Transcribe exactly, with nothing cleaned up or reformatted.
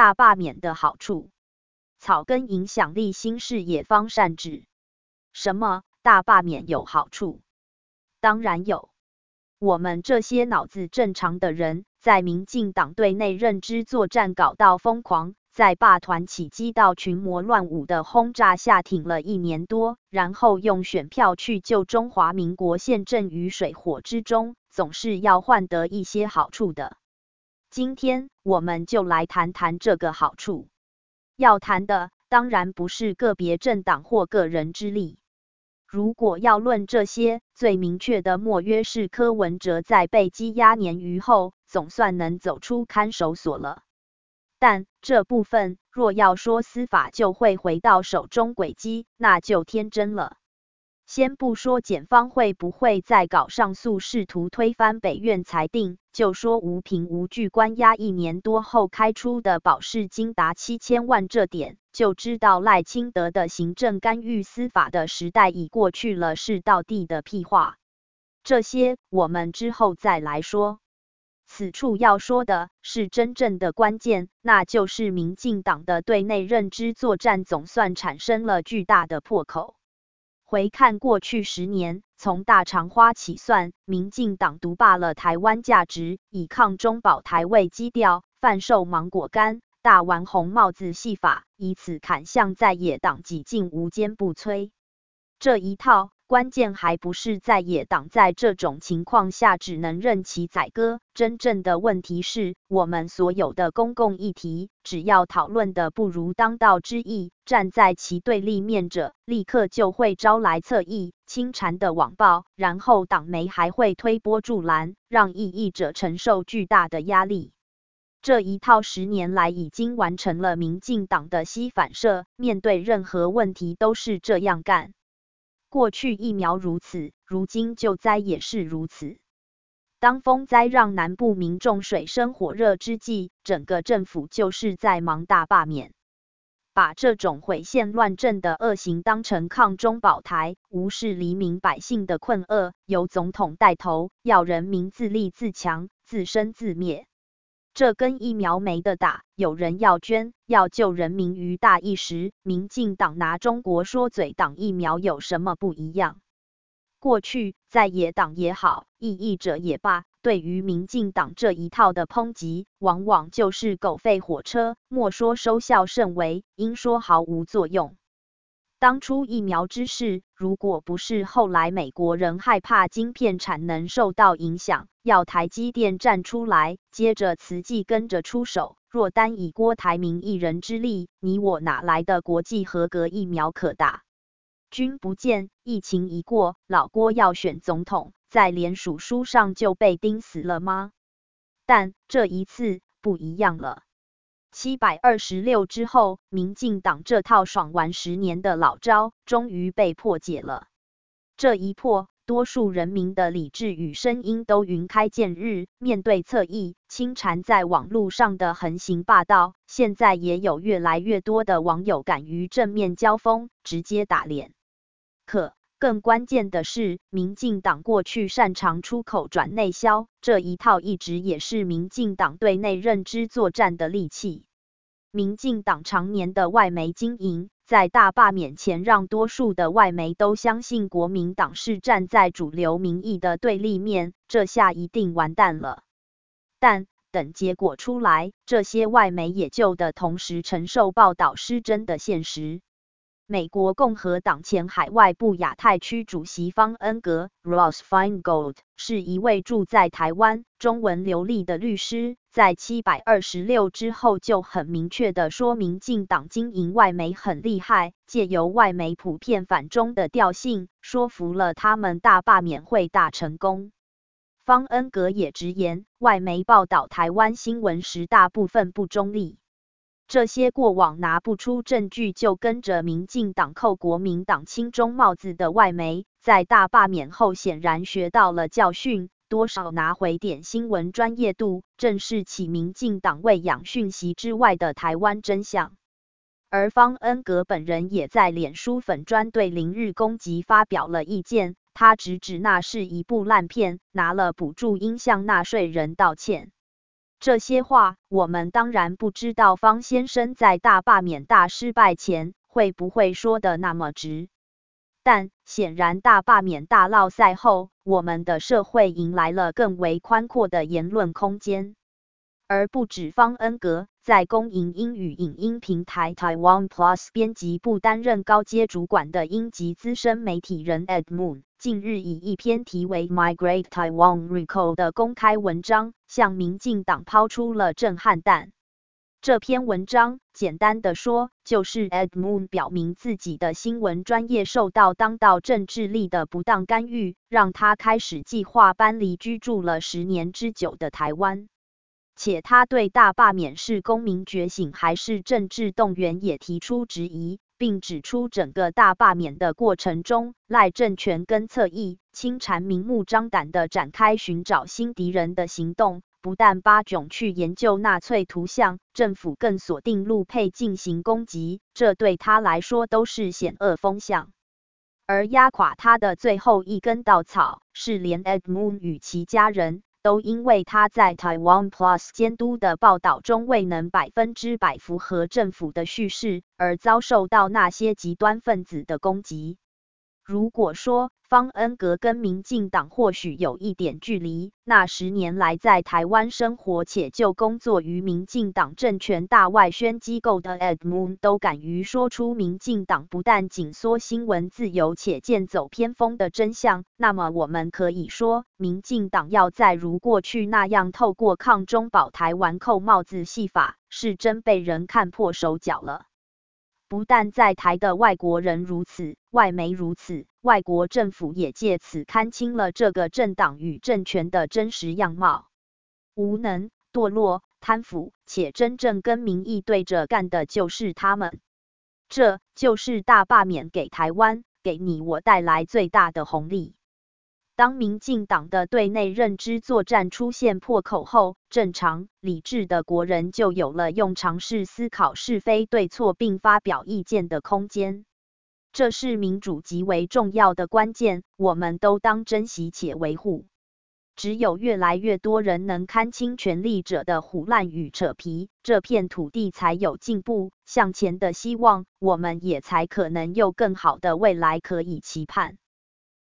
大罢免的好处。草根影响力新视野方善治。什么？大罢免有好处？当然有。我们这些脑子正常的人，在民进党对内认知作战搞到疯狂，在罢团起击到群魔乱舞的轰炸下挺了一年多，然后用选票去救中华民国陷阵于水火之中，总是要换得一些好处的。今天我们就来谈谈这个好处。要谈的当然不是个别政党或个人之力。如果要论这些，最明确的莫约是柯文哲在被羁押年余后，总算能走出看守所了。但这部分若要说司法就会回到手中轨迹，那就天真了。先不说检方会不会再搞上诉，试图推翻北院裁定，就说无凭无据关押一年多后开出的保释金达七千万这点，就知道赖清德的行政干预司法的时代已过去了，是道地的屁话。这些我们之后再来说。此处要说的是真正的关键，那就是民进党的对内认知作战总算产生了巨大的破口。回看过去十年，从大肠花起算，民进党独霸了台湾价值，以抗中保台为基调，贩售芒果干、大玩红帽子戏法，以此砍向在野党几近无坚不摧。这一套关键还不是在野党在这种情况下只能任其宰割，真正的问题是，我们所有的公共议题，只要讨论的不如当道之意，站在其对立面者，立刻就会招来侧翼、亲缠的网暴，然后党媒还会推波助澜，让异议者承受巨大的压力。这一套十年来已经完成了民进党的吸反射，面对任何问题都是这样干。过去疫苗如此，如今救灾也是如此。当风灾让南部民众水深火热之际，整个政府就是在忙大罢免。把这种毁宪乱政的恶行当成抗中保台，无视黎民百姓的困厄，由总统带头，要人民自立自强，自生自灭。这跟疫苗没得打，有人要捐，要救人民于大义时，民进党拿中国说嘴挡疫苗有什么不一样？过去在野党也好，异议者也罢，对于民进党这一套的抨击，往往就是狗吠火车，莫说收效甚微，应说毫无作用。当初疫苗之事，如果不是后来美国人害怕晶片产能受到影响，要台积电站出来，接着慈济跟着出手，若单以郭台铭一人之力，你我哪来的国际合格疫苗可打？君不见，疫情一过，老郭要选总统，在联署书上就被钉死了吗？但这一次不一样了。七百二十六之后，民进党这套爽玩十年的老招，终于被破解了。这一破，多数人民的理智与声音都云开见日。面对侧翼、亲缠在网络上的横行霸道，现在也有越来越多的网友敢于正面交锋，直接打脸。可更关键的是，民进党过去擅长出口转内销，这一套一直也是民进党对内认知作战的利器。民进党常年的外媒经营，在大罢免前让多数的外媒都相信国民党是站在主流民意的对立面，这下一定完蛋了。但等结果出来，这些外媒也就的同时承受报道失真的现实。美国共和党前海外部亚太区主席方恩格 （Ross Feingold） 是一位住在台湾、中文流利的律师，在七百二十六之后就很明确地说明进党经营外媒很厉害，借由外媒普遍反中的调性，说服了他们大罢免会大成功。方恩格也直言，外媒报道台湾新闻时大部分不中立。这些过往拿不出证据就跟着民进党扣国民党亲中帽子的外媒，在大罢免后显然学到了教训，多少拿回点新闻专业度，正视起民进党喂养讯息之外的台湾真相。而方恩格本人也在脸书粉专对零日攻击发表了意见，他直指那是一部烂片，拿了补助应向纳税人道歉。 这些话，我们当然不知道方先生在大罢免大失败前会不会说的那么直。但显然大罢免大落赛后，我们的社会迎来了更为宽阔的言论空间。而不止方恩格，在公营英语影音平台 Taiwan Plus 编辑部担任高阶主管的英籍资深媒体人 Ed Moon， 近日以一篇题为 Migrate Taiwan Recall 的公开文章，向民进党抛出了震撼弹。这篇文章简单的说，就是 Ed Moon 表明自己的新闻专业受到当道政治力的不当干预，让他开始计划搬离居住了十年之久的台湾。且他对大罢免是公民觉醒还是政治动员也提出质疑，并指出整个大罢免的过程中，赖政权跟侧翼、清禅明目张胆地展开寻找新敌人的行动，不但巴囧去研究纳粹图像，政府更锁定陆配进行攻击，这对他来说都是险恶风向。而压垮他的最后一根稻草，是连 Ed Moon 与其家人都因为他在 Taiwan Plus 监督的报道中未能百分之百符合政府的叙事，而遭受到那些极端分子的攻击。如果说方恩格跟民进党或许有一点距离，那十年来在台湾生活且就工作于民进党政权大外宣机构的 Ed Moon 都敢于说出民进党不但紧缩新闻自由且剑走偏锋的真相，那么我们可以说，民进党要再如过去那样透过抗中保台湾扣帽子戏法，是真被人看破手脚了。不但在台的外国人如此，外媒如此，外国政府也借此看清了这个政党与政权的真实样貌。无能、堕落、贪腐，且真正跟民意对着干的就是他们。这就是大罢免给台湾、给你我带来最大的红利。当民进党的对内认知作战出现破口后，正常、理智的国人就有了用尝试思考是非对错并发表意见的空间。这是民主极为重要的关键，我们都当珍惜且维护。只有越来越多人能看清权力者的唬烂与扯皮，这片土地才有进步向前的希望，我们也才可能有更好的未来可以期盼。